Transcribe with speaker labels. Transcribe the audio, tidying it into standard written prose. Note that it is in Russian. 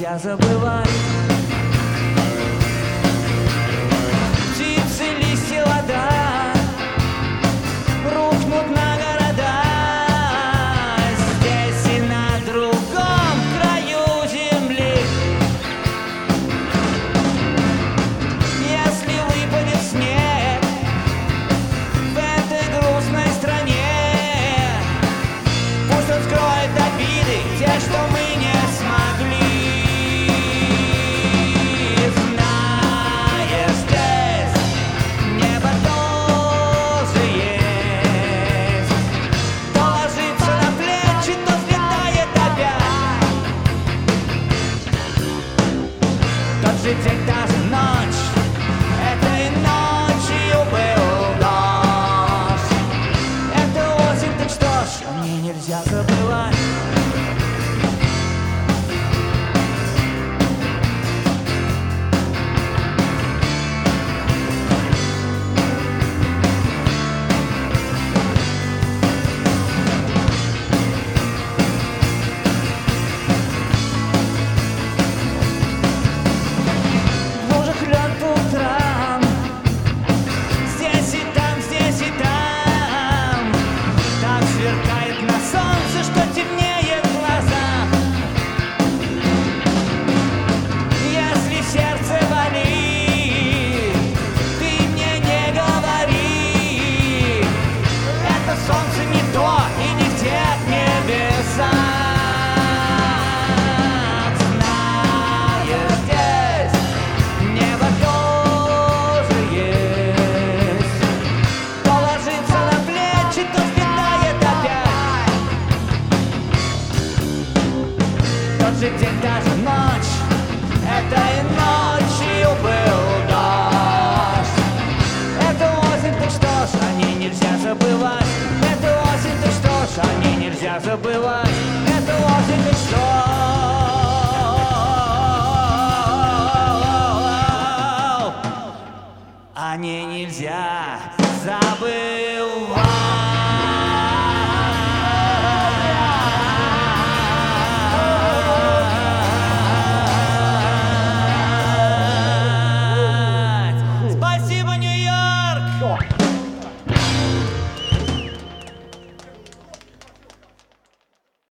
Speaker 1: нельзя забывать. Птицы, листья, вода рухнут на города. Здесь и на другом краю земли. Если выпадет снег в этой грустной стране, пусть он скроет обиды, те, что мы не смогли. Знаешь, здесь небо тоже есть. То ложится на плечи, то взлетает опять. Тот же день